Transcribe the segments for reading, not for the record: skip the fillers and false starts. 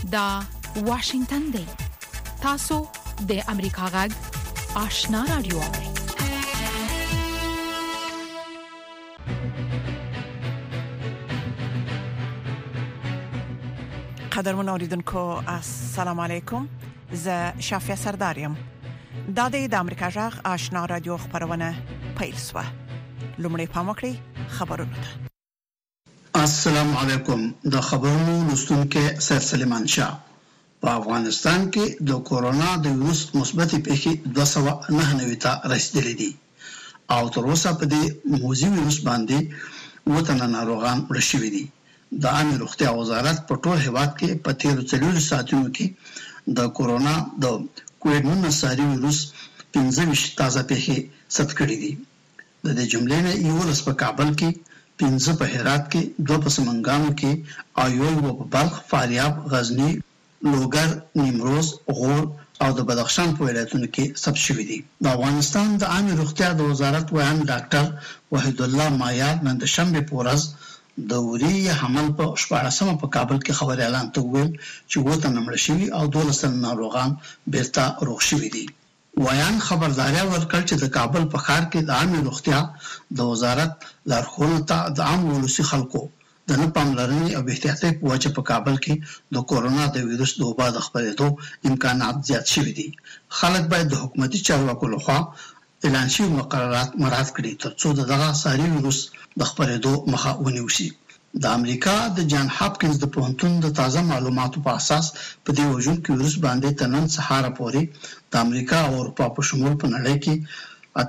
دا واشنگتن دی. تاسو د امریکا غږ آشنا رادیو. قدرمن اوریدونکو السلام علیکم. زه شافیا سردارم. دا د امریکا غږ آشنا رادیو خبرونه پیل شوه. لومړی پام وکړئ خبرونه ته. السلام علیکم. د خبرونو لوستونکو سید سلیمان شاه. په افغانستان کې د کورونا د ویروس مثبت پیښې 299 ته رسیدلې دي او تر اوسه په دې موزي ویروس باندې وطن ناروغان مړ شوي دي. د عامه روغتیا وزارت په ټول هیواد کې په 13 ساعتونو کې د کورونا د کووډ-19 ساري ویروس 15 تازه پیښې ثبت کړې دي. د دې جملې نه یو لس په کابل کې، 15 په هرات کې، 2 په سمنګانو کې او یو په بلخ، فاریاب، غزنی، لوګر، نیمروز، غور او د بدخشان په ولایتونو کې ثبت شوي دي. د افغانستان د عامه روغتیا د وزارت ویان ډاکټر وحید الله مایار نن د شنبه په ورځ د وری حمل په 14مه په کابل کې خبر اعلان ته ویل چې وته نمړ شوي او 12 ناروغان بیرته روغ شوي دي. ویان خبرداري ورکړ چې د کابل په ښار کې د عامه روغتیا د وزارت لارښوونو ته د عام ولسی خلکو د نه پاملرنې او احتیاطي په وجه په کابل کې د کورونا د ویروس د وبا د خپرېدو امکانات زیات شوي دي. خلک باید د حکومتي چارواکو لخوا اعلان شوي مقررات مراعات کړي ترڅو دغه ساري ویروس د خپرېدو مخه ونیول شي. د امریکا د جان هاپکینز د پوهنتون د تازه معلوماتو په اساس په دې وژونکي ویروس باندې تر نن سهار پورې د امریکا او اروپا په شمول په نړۍ کې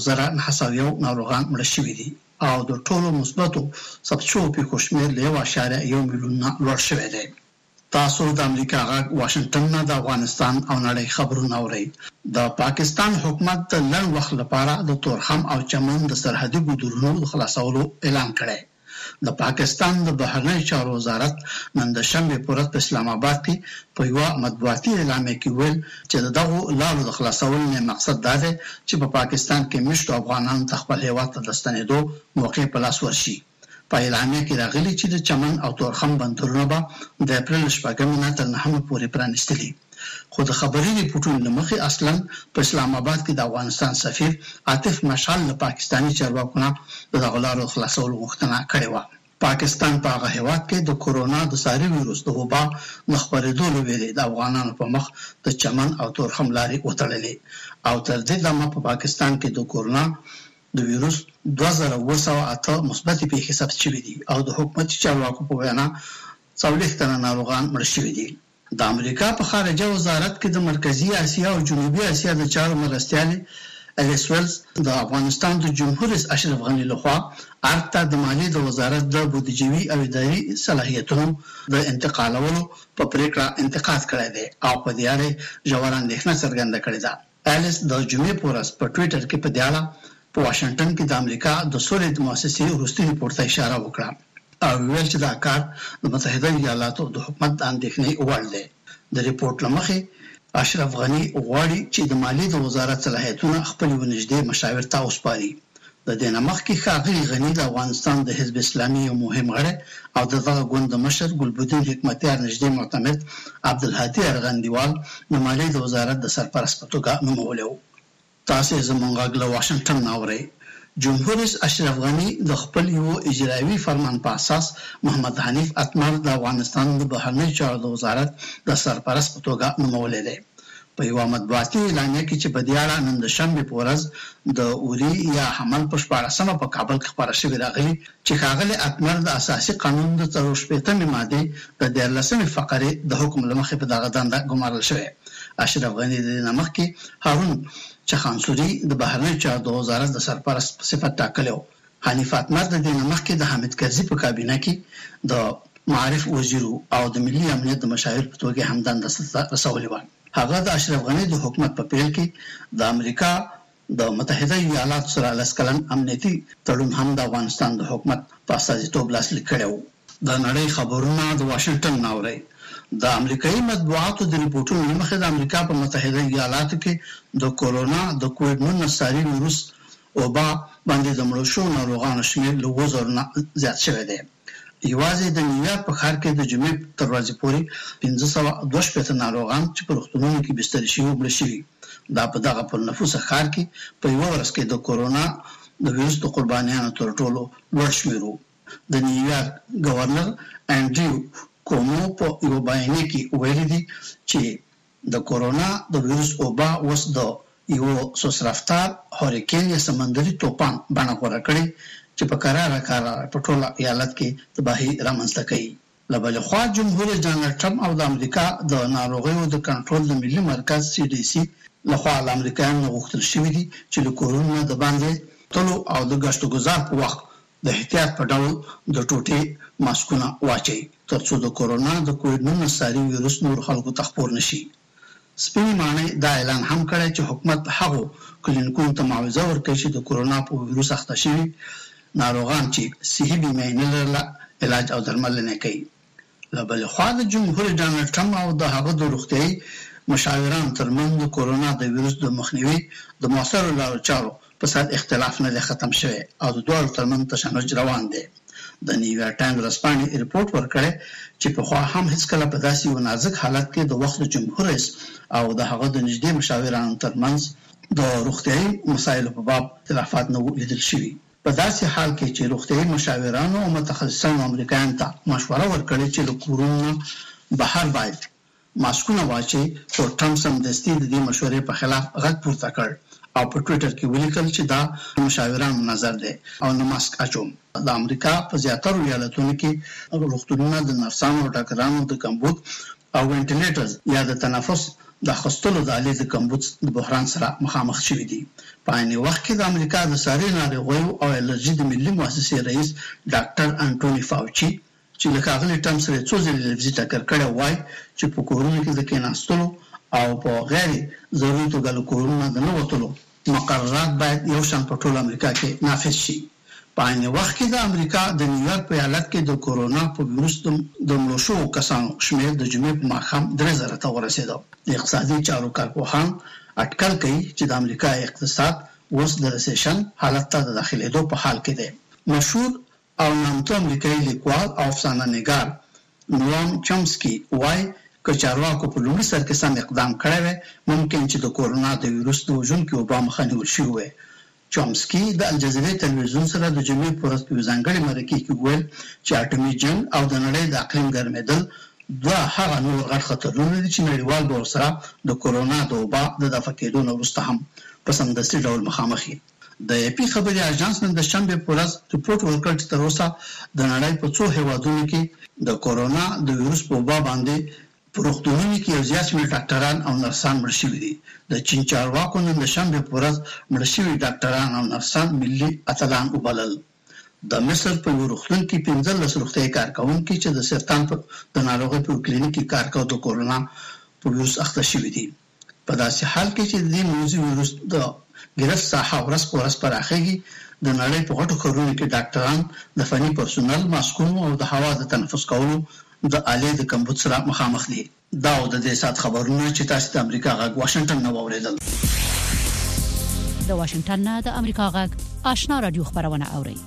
58,901 ناروغان مړ شوي دي او د ټولو مثبتو ثبت شویو پیښو شمېر له 1.1 میلیون لوړ شوی دی. تاسو د امریکا غږ واشنگټن نه د افغانستان او نړۍ خبرونه اورئ. د پاکستان حکومت د لږ وخت لپاره د تورخم او چمن د سرحدي ګودرونو د خلاصولو اعلان کړی. د پاکستان د بهرنی چارو وزارت نن د شنبه په ورځ په اسلام آباد کې په یو مطبوعاتي اعلامیه کې ویل چې دغه لارو د خلاصولو نه مقصد دا دی چې په پاکستان کې مشت افغانان خپل هیواد ته د ستنېدو موقع په لاس ورشي. په اعلامیه کې راغلي چې د چمن او تورخم بندرونه به د اپریل 9 تر 9 پورې پرانیستلي. خو د خبري ریپورتونو لمخې اصلا په اسلام آباد کې د افغانستان سفیر عاطف مشعل له پاکستاني چارواکو نه د غلارو خلاصولو غوښتنه کړې و. پاکستان په هغه هیواد کې د کورونا د ساري ویروس د وبا مخبرېدو لویلې د افغانانو په مخ د چمن او تورخم لارې وتړلې او تر دې دمه په پاکستان کې د کورونا د ویروس 2908 مثبت پیښې ثبت شوې دي او د حکومتي چارواکو په وینا 40 تنه ناروغان مړ شوي دي. د امریکا په خارجه وزارت کې د مرکزی اسیا او جنوبي اسیا د چارو مرستیال الیس ویلز د افغانستان د جمهور رئیس اشرف غنی لخوا ارته د مالیې د وزارت د بودیجوي او اداري صلاحیتونو د انتقالولو په پریکړه انتقاد کړی دی او په دې اړه ژور اندېښنه څرګنده کړې ده. الیس د جمعې په ورځ په ټوئیټر کې په دې اړه په واشنگټن کې د امریکا د سولې د مؤسسې وروستي ریپورت ته اشاره وکړه او ویل چې دا کار د متحده ایالاتو د حکومت د اندېښنې وړ دی. د ریپورت لمخې اشرف غنی غواړي چې د مالیې د وزارت صلاحیتونه خپل ونږدې مشاور ته وسپاري. د دې نه مخکې ښاغلي غنی د افغانستان د حزب اسلامي یو مهم غړی او دغه ګوند مشر ګلبدین حکمتیار نږدې معتمد عبدالهادي ارغندیوال د مالیې د وزارت د سرپرست په توګه نومولی و. تاسو زموږ غږ له واشنگټن اورئ. جمهور رئیس اشرف غنی د خپل یو اجرایي فرمان په اساس محمد حنیف اتمر د افغانستان د بهرنی چارو د وزارت د سرپرست په توګه نومولی دی. په یو مطبوعاتي اعلامیه کې چې په دې اړه نن د شنبه په ورځ د اوري یا حمل په 14مه په کابل کې خبره شوې راغلي چې ښاغلي اتمر د اساسي قانون د 14مې ماده د 14مې فقره د حکم لمخې په دغه دنده ګمارل شوی. اشرف غنی د نمخ کې هارون چخانسوري د بهرنی چارو د وزارت د سرپرست په صفت ټاکلی و. حنیف اتمر د دې نمخ کې د حامد کرزي په کابینه کې د معارف وزیر او د ملي امنیت د مشاور په توګه هم دنده رسولې و. هغه د اشرف غنی د حکومت په پیل کې د امریکا د متحده ایالاتو سره لسکلن امنیتي تړون هم د افغانستان د حکومت په استازیتوب لاسلیک کړی و. د نړۍ خبرونه د واشنگټن نه اورئ. د امریکایي مطبوعاتو د ریپورتونو لمخې د امریکا په متحده ایالاتو کې د کورونا د کووډ-19 ساري ویروس وبا باندې د مړو شوو ناروغانو شمېر له 2000 نه زیات شوی دی. یوازې د نیویارک په ښار کې د جمعې تر ورځې پورې 522 ناروغان چې په روغتونونو کې بستر شوي مړه شوي. دا په دغه پر نفوسه ښار کې په یوه ورځ کې د کورونا د ویروس د قربانیانو تر ټولو لوړ شمېر و. د نیویارک گورنر انډریو کومو په یو بیانیه کې ویلي دي چې د کورونا د ویروس وبا اوس د یو سوسرفتار هوریکین یا سمندري طوفان بڼه غوره کړې چې په قراره په ټول ایالت کې تباهي رامنځته کوي. له بلې خوا جمهور رئیس ډانلډ ټرمپ او د امریکا د ناروغیو د کنټرول د ملي مرکز CDC لخوا له امریکایانو غوښتل شوي دي چې له کورونا د باندې تلو او د ګشت گزار په وخت د احتیاط په ډول د ټوټې ماسکونه واچي ترڅو د کورونا د کووډ-19 ساري ویروس نور خلکو ته خپور نشي. سپین معنی دا اعلان هم کړی چې حکومت هغو کلینیکونو ته معاوضه ورکوي چې د کورونا په ویروس اخته شوي ناروغان چې صحي بیمه نه لرله علاج او درملنه کوي. له بلې خوا د جمهور رئیس ډانلډ ټرمپ او د هغه د روغتیايي مشاورانو ترمنځ د کورونا د ویروس د مخنیوي د مؤثرو لارو چارو په سر اختلاف نه دی ختم شوی او د دواړو ترمنځ تشنج روان دی. د نیویارک ټایمز ورځپاڼې ریپورت ورکړی چې پخوا هم هیڅکله په داسې یو نازک حالت کې د وخت د جمهور رئیس او د هغه د نږدې مشاورانو ترمنځ د روغتیايي مسایلو په باب اختلافات نه لیدل شوي. په داسې حال کې چې روغتیايي مشاورانو او متخصصانو امریکایانو ته مشوره ورکړې چې له کورونا بهر باید ماسکونه واچي، خو ټرمپ سمدستي د دې مشورې په خلاف غږ پورته کړ او په ټویټر کې ولیکل چې دا مشاورانو نظر دی او نه ماسک اچوم. د امریکا په زیاترو ایالتونو کې روغتونونه د نرسانو او ډاکټرانو د کمبود او وینټیلیټرز یا د تنفس د اخیستلو د آلې د کمبود د بحران سره مخامخ شوي دي. په عین وخت کې د امریکا د ساري ناروغیو او الرجي د ملي مؤسسې رئیس ډاکټر انټونی فاوچي چې له ښاغلي ټرمپ سره څو ځلې لفظي ټکر کړی وایي چې په کورونو کې د کېناستلو او په غیر ضروري توګه له کورونو د نه وتلو مقررات باید یو شان په ټول امریکا کې نافذ شي. په عین وخت کې د امریکا د نیویارک په ایالت کې د کورونا په ویروس د مړو شوو کسانو شمېر د جمعې په ماښام 3000 ته ورسېده. د اقتصادي چارو کارپوهان اټکل کوي چې د امریکا اقتصاد اوس د ریسیشن حالت ته د داخلېدو په حال کې دی. مشهور او نامتو امریکایي لیکوال او افسانه نګار نوام چومسکي وایي که چارواکو په لومړي سر کې سم اقدام کړی وی ممکن چې د کورونا د ویروس د وژونکي وبا مخه نیول شوې وی. چومسکي د الجزیرې تلویزیون سره د جمعې په ورځ په یو ځانګړي مرکې کې وویل چې اټومي جنګ او د نړۍ د اقلیم ګرمېدل دوه هغه نور غټ خطرونه دي چې نړیوال به ورسره د کورونا د وبا د دفع کېدو نه وروسته هم په سمدستي ډول مخامخ وي. د AP خبري اژانس نن د شنبه په ورځ ریپورت ورکړ چې تر اوسه د نړۍ په څو هیوادونو کې د کورونا د ویروس په وبا باندې په روغتونونو کې یو زیات شمېر ډاکټران او نرسان مړه شوي دي. د چین چارواکو نن د شنبه په ورځ مړه شوي ډاکټران او نرسان ملي اتلان وبلل. د مصر په یو روغتون کې 15 روغتیايي کارکوونکي چې د سرطان د ناروغۍ په کلینیک کې کار کوي د کورونا په ویروس اخته شوي دي. په داسې حال کې چې د دې موضوع ویروس د ګرفت ساحه ورځ په ورځ پراخېږي، د نړۍ په غټو ښارونو کې ډاکټران د فني پرسونل ماسکونو او د هوا د تنفس کولو د آلې د کمبود سره مخامخ دي. دا د دې سات خبرونه چې تاسو د امریکا غږ واشنگټن نه واوریدل. د واشنگټن نه د امریکا غږ آشنا رادیو خبرونه اوري.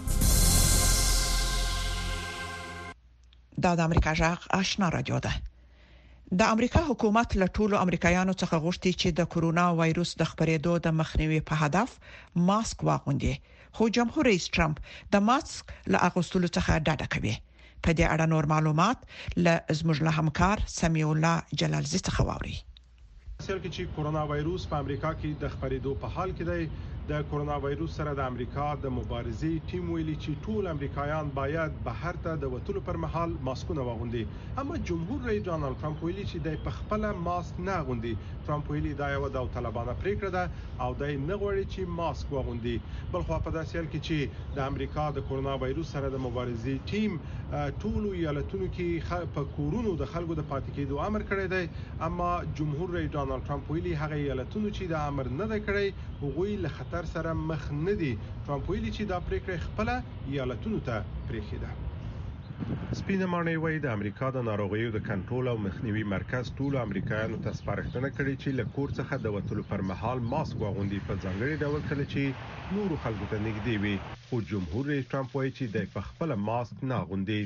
دا د امریکا غږ آشنا رادیو ده. د امریکا حکومت له ټولو امریکایانو څخه غوښتي چې د کورونا وایروس د خپرېدو د مخنیوي په هدف ماسک واغوندي، خو جمهور رئیس ټرمپ د ماسک له اغوستلو څخه ډډه کوي. په دې اړه نور معلومات له زموږ له همکار سمیع الله جلالزی څخه واوري. سره چې کورونا وایروس په امریکا کې د خپرېدو په حال کې دی، د کورونا وایروس سره د امریکا د مبارزې ټیم ویلي چې ټول امریکایان باید بهر ته د وتلو پر مهال ماسکونه واغوندي. اما جمهور رئیس ډانلډ ټرمپ ویلي چې د خپل ماسک نه غوندي. ټرمپ ویلي دا یو داوطلبانه پریکړه ده او د نه غوړي چې ماسک واغوندي. بل خو په داسې حال کې چې د امریکا د کورونا وایروس سره د مبارزې ټیم ټول ایالتونو کې په کورونو د خلکو د پاتې کېدو امر کړی دی، اما جمهور رئیس ډانلډ ټرمپ ویلي هغه ایالتونو چې د امر نه دی کړی هغوی له خطر سره مخ نه دي. ټرمپ ویلي چې دا پریکړه خپل ایالتونو ته پریښې ده. سپینه ماڼۍ وایي د امریکا د ناروغیو د کنټرول او مخنیوي مرکز ټول امریکایانو ته سپارښتنه کړې چې له کور څخه د وتلو پر مهال ماسک واغوندي په ځانګړي ډول کله چې نورو خلکو ته نږدې وي خو جمهور رئیس ټرمپ وایي چې د خپل ماسک نه اغوندي.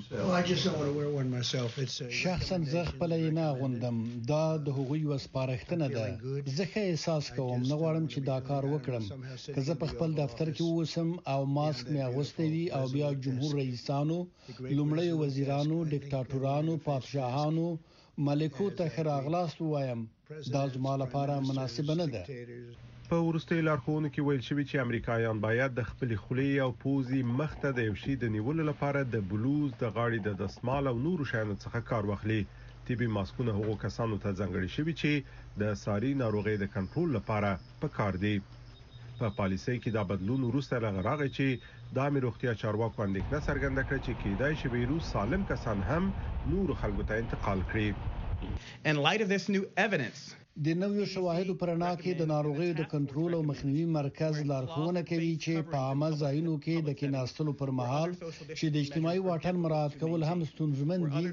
شخصا زه خپل نه اغوندم، دا د هغوی وسپارښتنه ده. زه ښه احساس کوم، نه غواړم چې دا کار وکړم. که زه په خپل دفتر کې اوسم او ماسک مې اغوستی وي او بیا جمهور رئیسانو، لومړی وزیرانو، ډیکټاتورانو، پادشاهانو، ملکو ته ښه راغلاست وایم، دا زما لپاره مناسب نه ده. په وروستي لارښوونو کې ویل شوی چې امریکایان باید د خپل خولې او پوزي مخته د یو شی د نیولو لپاره د بلوز، د غاړې د دستمال او نورو شیانو څخه کار واخلي. طبي ماسکونه هغو کسانو ته ځانګړي شوي چې د ساري ناروغۍ د کنټرول لپاره پکار دي. په پالیسۍ کې دا بدلون وروسته راغی چې د عامه روغتیا چارواکو اندېښنه څرګنده کړه چې کېدای شي ویروس سالم کسان هم نور خلکو ته انتقال کړي. In light of this new evidence, د نویو شواهدو پر اړه کې د ناروغیو د کنټرول او مخنیوي مرکز لارښوونه کوي چې په عامه ځایونو کې د کېناستلو پر مهال چې د اجتماعي واټن مراعات کول هم ستونزمن دي،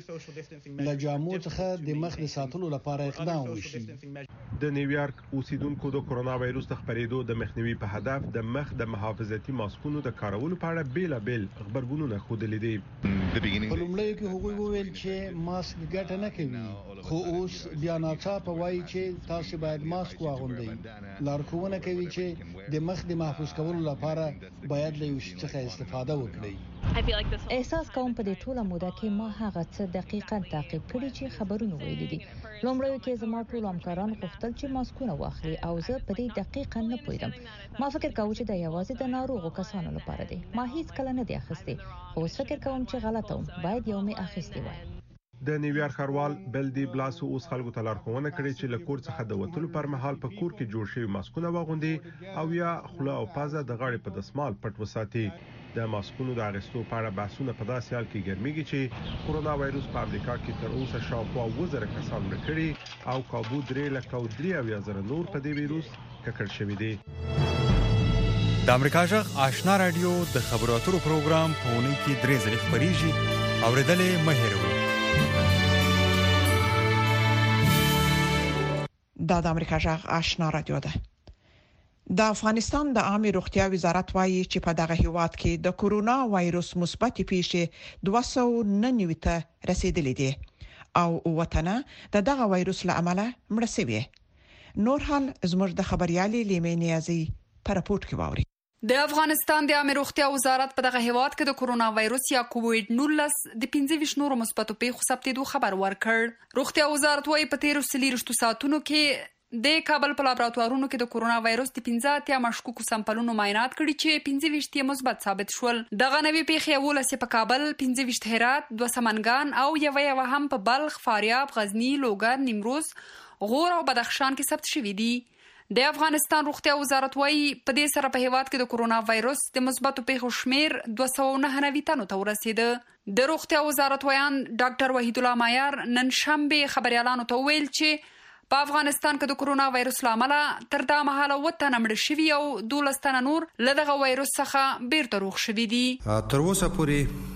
له جامو څخه د مخ د ساتلو لپاره اقدام وشي. د نیویارک اوسیدونکو د کرونا وایروس د خپرېدو د مخنیوي په هدف د مخ د محافظتي ماسکونو د کارولو په اړه بیلابل خبرګونونه ښودلي دي. په لومړیو کې هغوی وویل چې ماسک ګټه نه کوي، خو اوس بیا ناڅاپه وایي چې تاسو باید ماسک واغوندئ. لارښوونه کوي چې د مخ د محفوظ کولو لپاره باید له یو شي څخه استفاده وکړئ. احساس کوم په دې ټوله موده کې ما هغه څه دقیقاً تعقیب کړی چې خبرونه ویلي دي. لومړی کې زما ټول همکاران غوښتل چې ماسکونه واخلي او زه په دې دقیقاً نه پوهیدم. ما فکر کاوه چې دا یوازې د ناروغو کسانو لپاره دی. ما هیڅ کله نه دی اخیستی، خو فکر کوم چې غلطه وم، باید یو مې اخیستی وای. د نیویارک ښاروال بل دی بلاسو اوس خلکو ته لارښوونه کړې چې له کور څخه د وتلو پر مهال په کور کې جوړ شوي ماسکونه واغوندي او یا خوله او پزه د غاړې په دستمال پټ وساتي. د ماسکونو د اغوستو په اړه بحثونه په داسې حال کې ګرمیږي چې کرونا وایروس په امریکا کې تر اوسه شاوخوا 2000 کسان مړه کړي او کابو 3,03,000 نور په دې وایروس ککړ شوي دي. د امریکا جغ آشنا رادیو د خبرو اترو پروګرام په اونۍ کې 3 ځله خبريږي. اوریدلې مه هېروئ. دا د امریکا جغ آشنا رادیو ده. د افغانستان د عامه روغتیا وزارت وایي چې په دغه هیواد کې د کورونا وایروس مثبت پیښې 299 ته رسیدلې دي او وطنه دغه وایروس له امله مړ شوی. نور حال زموږ د خبريالي لیمې نیازي په راپورټ کې واوري. د افغانستان د عامه روغتیا وزارت په دغه هیواد کې د کورونا وایروس یا کووډ-19 د 25 نورو مثبتو پیښو ثبتېدو خبر ورکړ. روغتیا وزارت وايي په 13 ساعتونو کې د کابل په لابراتوارونو کې د کورونا وایروس د 15 مشکوکو سمپلونو معاینات کړي چې 25 مثبت ثابت شول. دغه نوې پیښې 18 په کابل، 25 هرات، 2 سمنګان او یو هم په بلخ، فاریاب، غزنی، لوګر، نیمروز، غور او بدخشان کې ثبت شوي دي. د افغانستان روغتیا وزارت وايي په دې سره په هیواد کې د کورونا وایروس د مثبتو پیښو شمیر 299 تنو ته ورسېده. د روغتیا وزارت وایان ډاکټر وحید الله مایار نن شنبه خبريالانو ته ویل چې په افغانستان کې د کورونا وایروس لامل تر دا مهاله وطن مړ شوی او 12 تنه نور له دغه وایروس څخه بیرته روغ شوي دي. تر اوسه پورې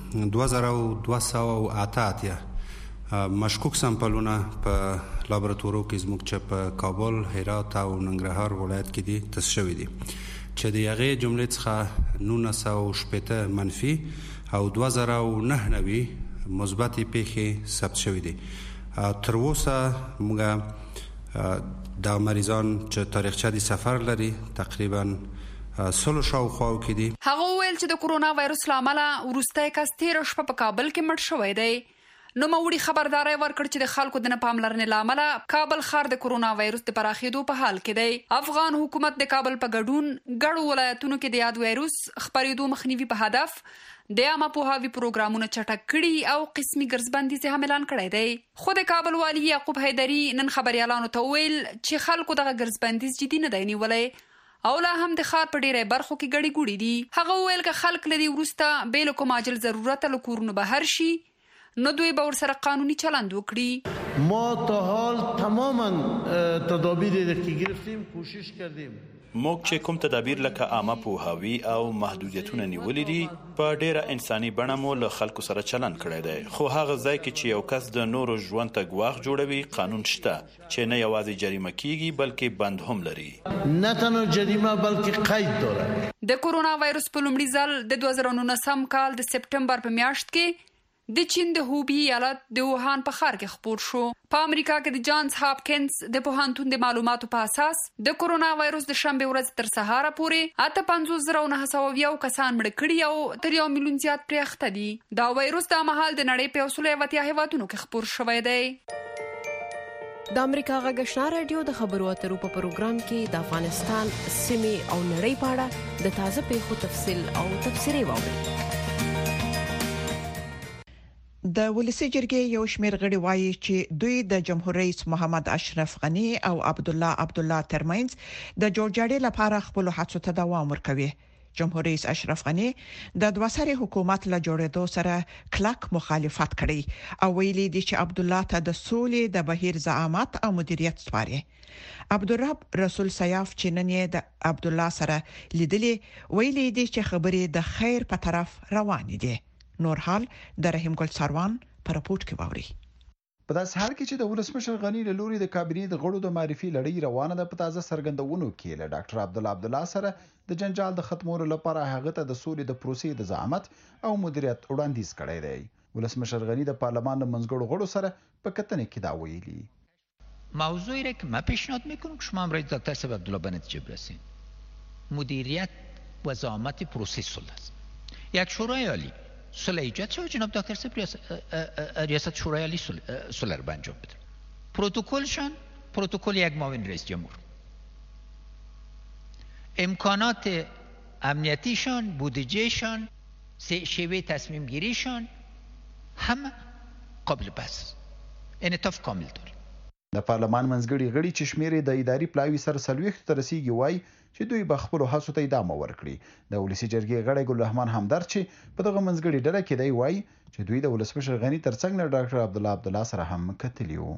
2288 مشکوک سمپلونه په لابراتوارو کې زموږ چې په کابل، هرات او ننګرهار ولایت کې دي تست شوي دي چې د هغې جملې څخه 980 منفي او 2099 مثبت پیښې ثبت شوي دي. تر اوسه موږ د مریضان چې تاریخچه د سفر لري تقریبا 100 شاوخوا کې دي. هغه ویل چې د کورونا وایروس لامل وروستی کس 13 شپه په کابل کې مړ شوی دی. نو موري خبرداري ورکړ چې د خلکو د نه پاملرنې لامل کابل ښار د کورونا وایروس د پراخېدو په حال کې دی. افغان حکومت د کابل په ګډون ګڼو ولایتونو کې د یاد وایروس خپرېدو مخنیوي په هدف د عامه پوهاوي پروګرامونه چټک کړي او قسمي ګرځبندي هم اعلان کړی دی. خو د کابل والی یعقوب حیدری نن خبريالانو ته ویل چې خلکو دغه ګرځبندي جدي نه دی نیولای او لا هم د ښار په ډیره برخو کې ګړې ګوړې دي. هغه ویل چې خلک لدی ورسته بیل کوم عاجل ضرورت له کورونو بهر شي نو دوی به ورسره قانوني چلند وکړي. ما تا حال تماما تدابیر که گرفتیم کوشش کردیم موږ چې کوم تدابیر لکه عامه پوهاوی او محدودیتونه نیولې دي په ډیره انساني بڼه مو له خلکو سره چلند کړی دی، خو هغه ځای کې چې یو کس د نورو ژوند ته ګواښ جوړوي قانون شته چې نه یوازې جریمه کیږي بلکې بند هم لري. نه تنها جریمه بلکې قید داره. د کورونا وایروس په لومړي ځل د 2019 کال د سپټمبر په میاشت کې د چین د هوبی ایالت د ووهان په ښار کې خپور شو. په امریکا کې د جانز هاپکینز د پوهنتون د معلوماتو په اساس د کورونا وایروس د شنبه ورځ تر سهار پورې 58,990 کسان مړ کړي او تر 1 میلیون زیات پرې اخته دي. دا وایروس د مهال د نړۍ په 180 هیوادونو کې خپور شوی دی. د امریکا غږ آشنا رادیو د خبرو اترو په پروګرام کې د افغانستان سیمې او نړۍ په اړه د تازه پیښو تفصیل او تبصرې واورئ. د ولسی جرګې یو شمېر غړي وایي چې دوی د جمهور رئیس محمد اشرف غنی او عبد الله ترمنځ د جوړجاړي لپاره خپل هڅو ته دوام ورکوي. جمهور رئیس اشرف غنی د دوسري حکومت له جوړېدو سره کلک مخالفت کړی او ویلي دي چې عبد الله ته د سولې د بهیر زعامت او مدیریت سپاري. عبدالرب رسول سیاف چې نن یې د عبد الله سره لیدلې ویلي دي چې خبرې د خیر په طرف روان دي. نور حال د رحیم ګل سروان پر راپورټ کې واوري. په داس حال کې چې د ولسمشر غنی له لوري د کابینې د غړو د معرفي لړۍ روانه ده، په تازه سرګندونو کې له ډاکټر عبد الله سره د جنجال د ختمولو لپاره هغه ته د سولې د پروسې د زعامت او مدیریت وړاندیز کړی دی. ولسمشر غنی د پارلمان د منځګړو غړو سره په کتنې کې دا ویلي. موضوعی را که من پیشنهاد میکنم که شما امروز دکتر صاحب عبدالله به نتیجه برسید. مدیریت و زعامت پروسه صلح است. یک شورای عالی صلح ایجاد شد، جناب دکتر صاحب ریاست شورای عالی صلح رو انجام بده. پروتکل یک معاون رئیس جمهور، امکانات امنیتیشان، بودجهشان، شیوه تصمیم گیریشان همه قابل بحث، انعطاف کامل داره. د پارلمان منځګړي غړي چې شمیرې د اداري پلاوي سره سلويخت تر رسیدي وای چې دوی به خپل هڅو ته ادامه ورکړي. د ولسی جرګې غړي ګل رحمان همدرد چې په دغه منځګړي ډله کې دی وای چې دوی د ولسمشر غنی ترڅنګ نه ډاکټر عبد الله سره هم کتلی وو.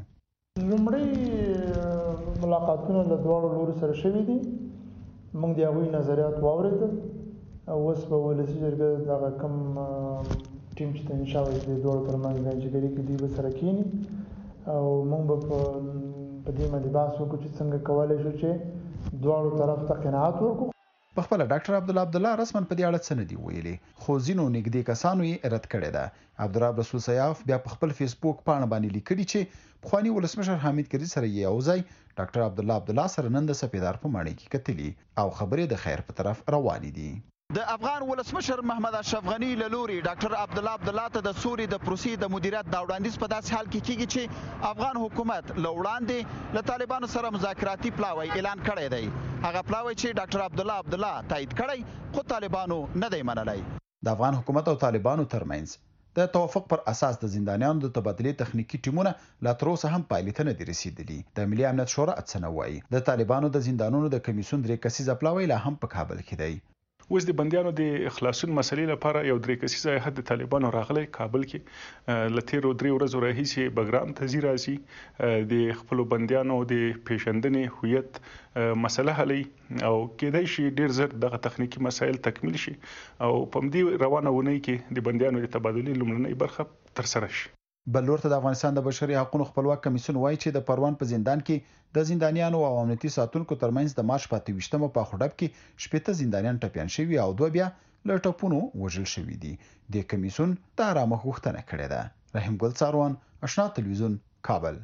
لومړی ملاقاتونه له دواړو لوري سره شوي دي. موږ د هغوی نظریات واورېدل او اوس په ولسی جرګې دغه کوم ټیم چې تنظیم شوی دی د دواړو ترمنځ ګنجګري کې دی به سره کېني او موږ به په دې باندې بحث وکړو چې څنګه کولای شو چې دواړو طرف ته قناعت ورکړو. په خپل ډاکټر عبد الله رسمن په دې اړه څه نه دی ویلي، خو ځینو نږدې کسانو یې رد کړی ده. عبدالرب رسول سیاف بیا په خپل فیسبوک پاڼه باندې لیکلي چې پخوانی ولسمشر حامد کرزي سره یې یوځای ډاکټر عبد الله سره نن د سپیدار په ماڼۍ کې کتلي او خبرې د خیر په طرف روانې دي. د افغان ولسمشر محمد اشرف غنی له لوري ډاکټر عبد الله ته د سولې د پروسې د مدیریت دا وړاندیز په داسې حال کې کیږي چې افغان حکومت له وړاندې له طالبانو سره مذاکراتي پلاوی اعلان کړی دی. هغه پلاوی چې ډاکټر عبد الله تایید کړی خو طالبانو نه دی منلی. د افغان حکومت او طالبانو ترمنځ د توافق پر اساس د زندانیانو د تبادلې تخنیکی ټیمونه لا تر اوسه هم پایلې ته نه دي رسیدلي. د ملي امنیت شورا اتسنوي د طالبانو د زندانونو د کمیسیون درې کسیزه پلاوی لا هم په کابل کې دی. اوس د بندیانو د خلاصون مسلې لپاره یو درې کسیزه هیئت د طالبانو راغلی کابل کې لتیرو درې ورځې راهیسې بګرام ته ځي راځي د خپل بندیانو د پیژندنې هویت مسله حلي او کېدای شي ډیر زر دغه تخنیکی مسایل تکمیل شي او په دې روانه ونی کې د بندیانو د تبادلې لومړنۍ برخه تر سره شي. بل ورته د افغانستان د بشري حقوقو خپلواک کمیسیون وایي چې د پروان په زندان کې د زندانیانو او امنیتي ساتونکو ترمنځ د مارچ 28مه په خډب کې شپږ زندانیان ټپيان شوي او دوه بیا له ټپونو وژل شوي دي. د کمیسیون د آرامه غوښتنه کړې ده. رحیم ګل سروان، آشنا تلویزیون، کابل.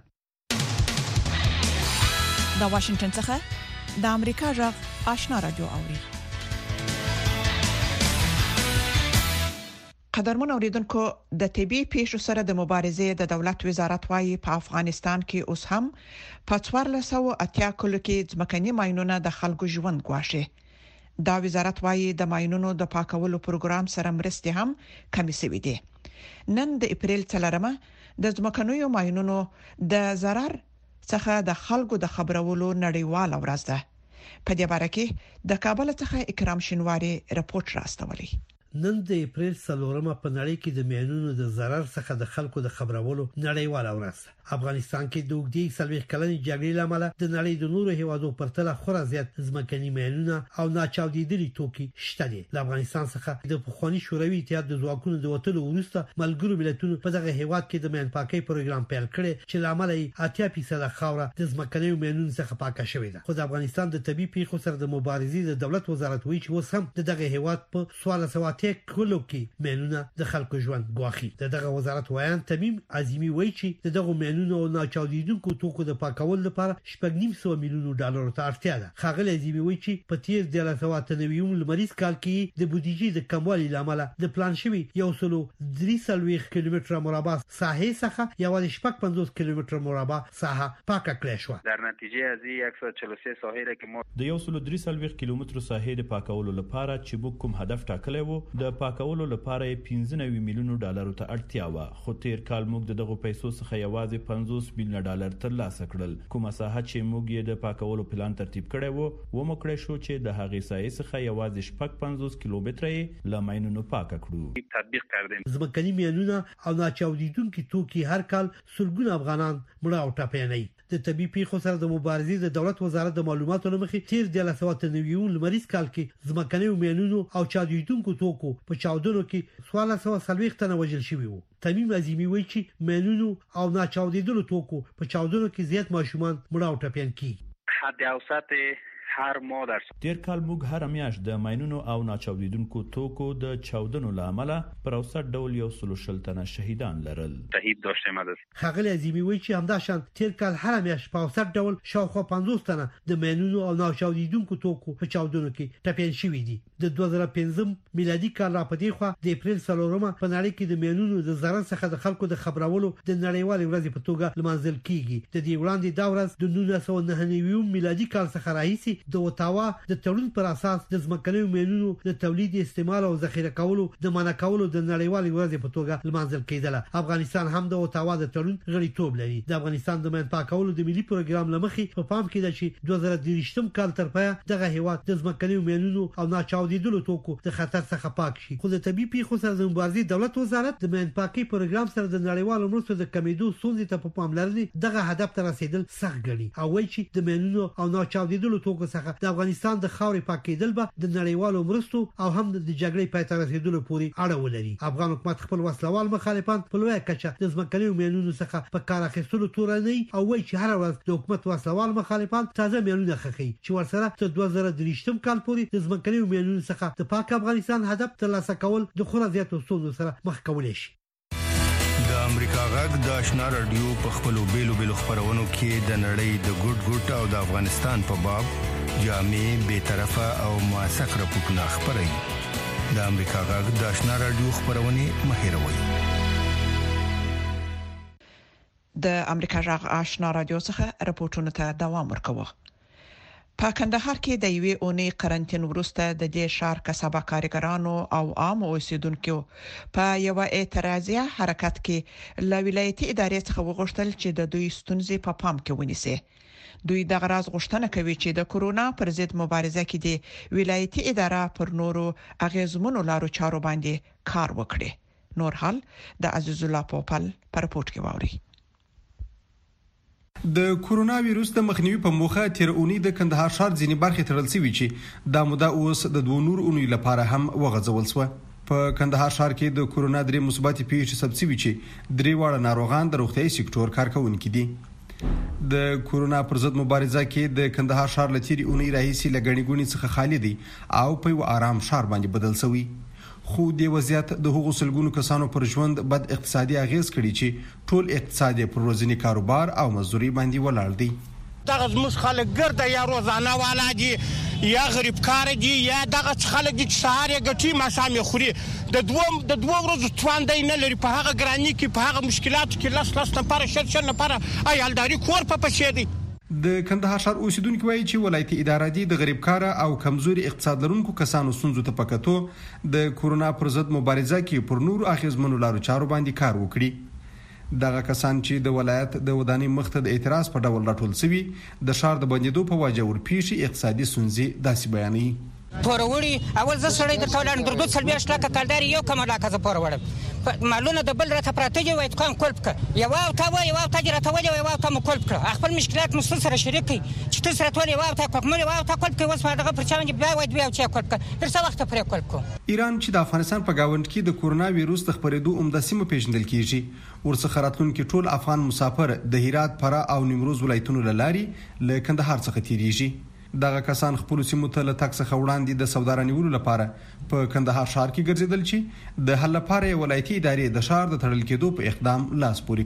د واشنگټن څخه د امریکا غږ آشنا رادیو اوري. قدرمن اوریدونکو، د طبي پیښو سره د مبارزې د دولت وزارت وايي په افغانستان کې اوس هم په 1480 کلو کې ځمکني ماينونه د خلکو ژوند ګواښي. دا وزارت وايي د ماينونو د پاکولو پروګرام سره مرستې هم کمې شوې دي. نن د اپریل 4مه د ځمکنیو ماينونو د zarar څخه د خلکو د خبرولو نړیواله ورځ ده. په دې باره کې د کابل څخه اکرام شینواری رپورت راستولی. نن د اپریل 4 په نړۍ کې د میانونو د ضرر څخه د خلکو د خبرولو نړیواله ورځ. افغانستان کې د وګړي 40 کلنې جګړې لامل د نړۍ د نورو هیوادو پرتله خورا زیات ځمکني میانونه او ناچاودېدلي توکي شته دي. د افغانستان څخه د پخوانی شوروي اتحاد د ځواکونو د وټلو وروسته ملګرو ملتونو په دغه هیواد کې د میان پاکۍ پروګرام پیل کړی چې لامل یې 80% خاوره د ځمکني میانونو څخه پاکه شوې ده. خو د افغانستان د طبي پیښو سره د مبارزې د دولت وزارت وایي چې اوس هم دغه هیواد په 1400 کلو کې میانونه د خلکو ژوند ګواخي. دغه وزارت وایي تمیم عظیمی وایي چې دغه میانونه او ناچاودېدونکو توکو د پاکولو لپاره $900 میلیون ته اړتیا ده. خاغلی عظیمی وایي چې په تیر 1990 لمریز کال کې د بودیجې د کموالي لامل د پلان شوی 130 کیلومتره مربع ساحه څخه یوازې 55 کیلومتره مربع ساحه پاکه کړې شو. در نتیجه از 143 ساحه را که ما د 130 کیلومترو ساحې د پاکولو لپاره چې موږ کوم هدف ټاکلی وو د پاکولو لپاره $15 میلیون ته اړتیا و. خو تیر کال موږ دغه پیسو څخه یوازې $50 میلیون ترلاسه کړل. کومه ساحه چې موږ یې د پاکولو پلان ترتیب کړی وو ومکړی شو چې د هغې ساحې څخه یوازې 55 کیلومتره یې له ماینونو پاک کړو. تطبیق کردیم. ځمکني میانونه او ناچاودېدونکي توکي هر کال سلګونه افغانان مړه او ټپياني. د طبي پیښو سره د مبارزې د دولت وزارت د معلوماتو لمخې تیر 1990 لمریز کال کې ځمکني میانونو او چاودېدونکو توکو په چاودنو کې 1440 تنه وژل شوي وو. تمیم عظیمی وایي چې میانونو او ناچاودېدلو توکو په چاودنو کې زیات ماشومان مړه او ټپيان کیږي. حد اوسط هر ما در تیر کال موږ هر میاشت د ماینونو او ناچاودېدونکو توکو د چاودنو لامل پر اوسط ډول 130 تنه شهیدان لرل. شهید داشتیم. خاغلی عظیمی وایي چې همداشان تیر کال هر میاشت په اوسط ډول شاوخوا 50 تنه د ماینونو او ناچاودېدونکو توکو په چاودنو کې ټپيان شوي دي. د 2015 میلادي کال را پدې خو د اپریل 4 په نړۍ کې د میانونو د ضرر څخه د خلکو د خبرولو د نړیوالې ورځې په توګه لمانځل کیږي. د دې وړاندې دا ورځ د 1999 میلادي کال څخه راهیسي د اوتاوا د تړون پر اساس د ځمکني میانونو د تولید استعمال او ذخیره کولو د منع کولو د نړیوالې ورځې په توګه لمانځل کېدله. افغانستان هم د اوتاوا د تړون غړیتوب لري. د افغانستان د میان پاکولو د ملي پروګرام لمخې په پام کې ده چې 2023 کال تر پایه دغه هیواد د ځمکني میانونو او ناچاودېدلو توکو د خطر څخه پاک شي. خو د طبي پیښو سره د مبارزې دولت وزارت د میان پاکۍ پروګرام سره د نړیوالو مرستو د کمیدو ستونزې ته په پاملرنې دغه هدف ته رسیدل سخت ګڼي او وایي چې د میانونو او ناچاودېدلو توکو څخه د افغانستان د خاورې پاکېدل به د نړیوالو مرستو او هم د جګړې پای ته رسیدلو پورې اړه ولري. افغان حکومت خپل وسلوال مخالفان په لویه کچه د ځمکني میانونو څخه په کار اخیستلو تورنوي او وایي چې هر ورځ د حکومت وسلوال مخالفان تازه میانونه خخي چې ورسره تر 2023 کال پورې د ځمکني میانونو څخه د پاک افغانستان هدف ترلاسه کول د خورا زیاتو ستونزو سره مخ کولای شي. د امریکا غږ د آشنا رادیو په خپلو بیلو خبرونو کې د نړۍ د ګډ او د افغانستان په باب جامع بی‌طرفه او موثق راپورټونه خبري. د امریکا غږ د آشنا رادیو خبرونه مهیروي. د امریکا غږ آشنا رادیو څخه راپورټونه ته دوام ورکوي. په کندهار کې د یوې اونۍ قرنټین وروسته د دې ښار کسبه کارګرانو او عام اوسیدونکو په یو اعتراضي حرکت کې له ولایتي ادارې څخه وغوښتل چې د دوی ستونزې په پام کې ونیسي. دوی د غراض غوښتنه کوي چې د کورونا پر ضد مبارزه کې د ولایتي اداره پر نورو اغیزمنو لارو چارو باندې کار وکړي. نور حال د عزیز الله پوپل پر رپورت کې ووري. د کورونا وایروس د مخنیوي په موخه تیر اونۍ د کندهار ښار ځینې برخې تړل شوې چې دا موده اوس د 2 نور اونۍ لپاره هم وغځول شو. په کندهار ښار کې د کورونا 3 مثبت پیښې ثبت شوې چې 3 واړه ناروغان د روغتیايي سکتور کارکونکي دي. د کورونا پر ضد مبارزه کې د کندهار ښار لتیری اونۍ راهیسي لګڼې ګونی څخه خالی دي او په یو آرام ښار باندې بدل شوی. خو د وضعیت د هغو سلګونو کسانو پر ژوند بد اقتصادي اغیز کړي چې ټول اقتصاد پر ورځنی کاروبار او مزدوري باندې ولاړ دي. دغه زموږ خلک ګرده یا روزانه والا دي یا غریب کار دي یا دغه خلک دي چې سهار یې ګټي ماښام یې خوري. د دوه ورځو تواندی نه لري. په هغه ګراني کې په هغه مشکلاتو کې لس نفره شل نفره عیالداري کور په پښې دي. د کندهار ښار اوسیدونکو وایي چې ولایتي اداره دي د غریب کار او کمزوري اقتصاد لرونکو کسانو ستونزو ته پکتو د کورونا پر ضد مبارزه کې پر نور اخیزمنو لارو چارو باندې کار وکړي. دغه کسان چې د ولایت د ودانۍ مخته د اعتراض په ډول راټول شوي د ښار د بندیدو په وجه ورپیښې اقتصادي ستونزې داسې بیانوي. پوروړي اول زه سړی د ټولان دردو سلبیاش لکه کالداري یو کومه لکه زه پوروړم مالونه د بل راته پراته دی وای دکان کولپ ک یو او تا وای او تا جره ولې یو او تا مو کولپ کړ خپل مشکلات مو سره شریک کی چې تاسو راته ولې او تا کوم یو او تا کولپ کی وس ما دغه پرچاوند بیا وای بیا چې کولپ ک تر څو وخت پرې کولپ کو ایران چې د افغانستان په گاوند کې د کورونا وایروس د خپرېدو عمده سیمه پیژندل کیږي ورڅخه راتلونکي ټول افغان مسافر د هرات فرا او نیمروز ولایتونو لاري له کندهار څخه تیریږي دغه کسان خپل سیمو ته له تک څخه وړاندې د سودارانیولو لپاره په کندهار ښار کې ګرځیدل چې د حل لپاره ولایتي ادارې د ښار د تړل کېدو په اقدام لاس پورې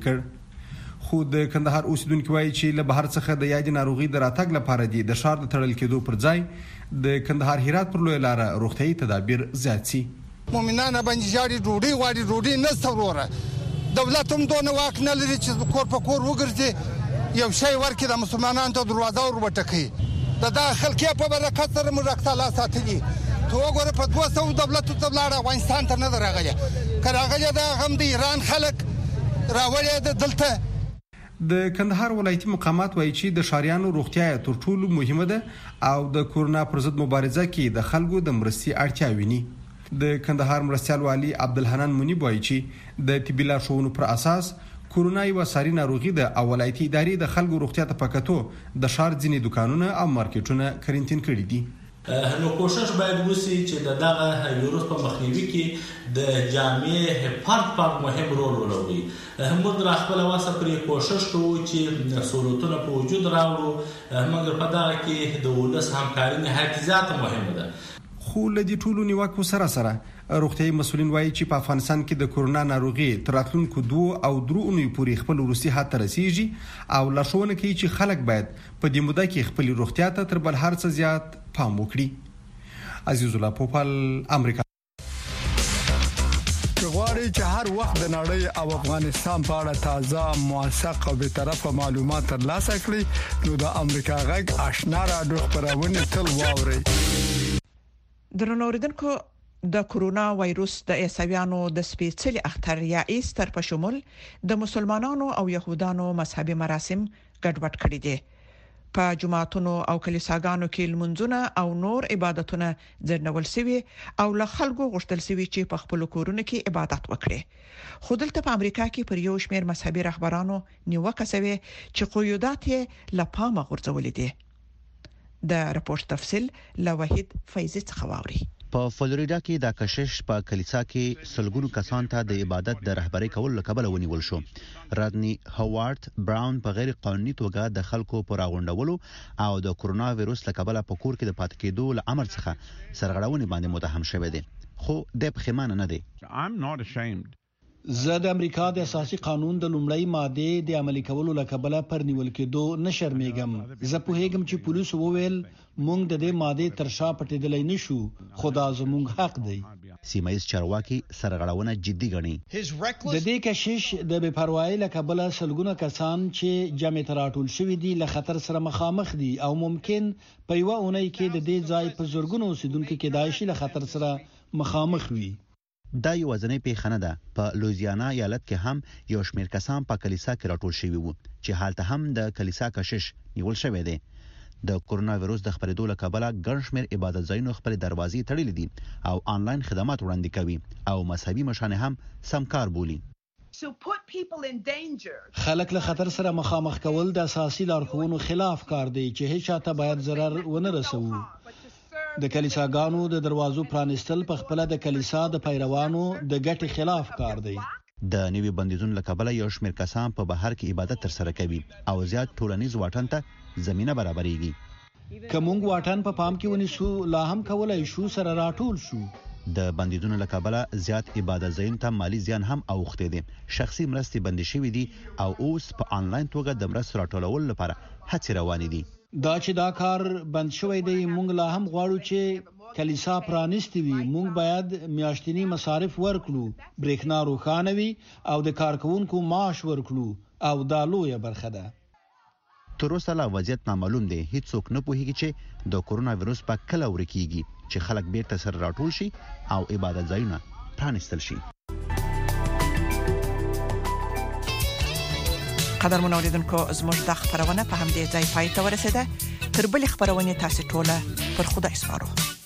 کړ خو د کندهار اوسیدونکو وایي چې له بهر څخه د یادې ناروغي د راتګ لپاره د ښار د تړل کېدو پر ځای د کندهار هرات پر لوی لار روغتيایي تدابیر زیات شي مؤمنان باندې جاري ډوډۍ نه ستوره دولت هم دونه واک نه لري چې کور په کور وګرځي یو شی ورکړي د مسلمانانو ته دروازه وربټکي د داخل کې په برکت سره موږ تعالی ساتلي ته وګوره په 200 دولت ته لاړ افغانستان ته نه راغلی کراغلی د غم د ایران خلک راولې د دلته د کندهار ولایتي مقامات وایي چې د شاریانو روغتیا تر ټولو مهمه ده او د کورونا پر ضد مبارزه کې د خلکو د مرستي اړتیا ویني د کندهار مرستيال والي عبدالحنان منیب وایي چې د طبي لارښوونو پر اساس کورونا یو ساري ناروغي ده او ولایتي ادارې د خلکو روغتیا ته پکاتو د ښار ځینې دکانونه او مارکیټونه کرنټین کړي دي نو کوشش باید وشي چې دغه وایروس په مخنیوي کې د جامع فرد مهم رول ولوبي موږ خپل واسه پرې کوشش کوو چې سہولتونه په وجود راوړو موږ په دغه کې د ولس همکاري نهایت زیاته مهمه ده خو لدی ټولو نیوکو سره روغتيایي مسولین وایي چې په افغانستان کې د کورونا ناروغي تر راتلونکو 2 او 3 اونۍ پورې خپل وروستي حد ته رسیږي او لارښوونه کوي چې خلک باید په دې موده کې خپل روغتیا ته تر بل هر څه زیات پام وکړي عزیز الله پوپل امریکا غواړي چې هر وخت د نړۍ او افغانستان په اړه تازه موثق او به طرفه معلومات ترلاسه کړئ نو د امریکا غږ آشنا رادیو خبرونه تل واورئ درنوریدونکو د کورونا وایروس د عیسویانو د سپېڅلي اختر یا ایستر په شمول د مسلمانانو او يهودانو مذهبي مراسم ګډوډ کړي دي په جماعتونو او کلیساګانو کې لمونځونه او نور عبادتونه ځنډول شوي او له خلکو غوښتل شوي چې په خپل کورونو کې عبادت وکړي خو دلته په امریکا کې پر یو شمېر مذهبي رهبرانو نیوکه شوی چې قیودات یې له پامه غورځولې دي د راپور تفصیل له وحید فیضی څخه واوري په فلوریدا کې د کشش په کلیسا کې سلګونو کسان ته د عبادت د رهبری کولو لپاره ونیول شو رادنی هاوارد براون په غیر قانوني توګه د خلکو پر غونډولو او د کورونا وایروس لپاره په کور کې د پات کېدو له امر څخه سرغړونې باندې متهم شوی دی خو د پخمانه نه دی زه د امریکا د اساسي قانون د لومړی ماده د عملي کولو لپاره پر نیول کېدو نشرمېږم زه په هیګم چې پولیس وویل مونږ د دې ماده تر شا پټېدلای نشو خدا زموږ حق دی سیمایز چارواکي سرغړونه جدي ګڼي د دې کشش د بے پروايي لپاره سلګونه کسان چې جامع تراټول شوی دي له خطر سره مخامخ دي او ممکن په یو اونۍ کې د دې ځای په زورګونو اوسیدونکو کې دایشي له خطر سره مخامخ وي دا یو ځنې پیښنه ده په لوزیانا ایالت کې هم یو شمېر کسان په کلیسا کې راټول شوي وو چې حالت هم د کلیسا کشش نیول شوی دی د کورونا وایروس د خپرېدو لپاره ګڼ شمېر عبادت ځایونو خپل دروازې تړلې دي او آنلاین خدمات وړاندې کوي او مذهبي مشران هم سمکار بولي خلک له خطر سره مخامخ کول د اساسي لارښوونو خلاف کار دی چې هیڅ چاته باید ضرر ونه رسوي د کلیساګانو د دروازو پرانستل په خپل د کلیسا د پیروانو د ګټې خلاف کار دی د نوي بندیزونو لپاره یو شمېر کسان په بهر کې عبادت تر سره کوي او زیات ټولنیز واټن ته زمينه برابرېږي کومنګ واټن په پام کې ونیسو لا هم کولای شو سره راټول شو د بندیزونو لپاره زیات عبادت ځایونو ته مالی زیان هم اوخته دي شخصي مرستې بند شوې دي او اوس په آنلاین توګه د مرستو راټولولو لپاره هڅې روانې دي دا چې دا کار بند شوی دی مونږ لا هم غواړو چې کلیسا پرانیستي وي مونږ باید میاشتنی مصارف ورکړو برېښنا روښانه وي او د کارکونکو معاش ورکړو او دا لویه برخه ده تر اوسه لا وضعیت نامعلوم دی هیڅوک نه پوهیږي چې د کورونا وایروس په کله ورکیږي چې خلک بیرته سره راټول شي او عبادت ځایونه پرانیستل شي قدر منوریدونکو زموږ د خبرونه په همدې ځای پای ته ورسیده تر بل خبرونه تاسو ټوله پر خدای سپارو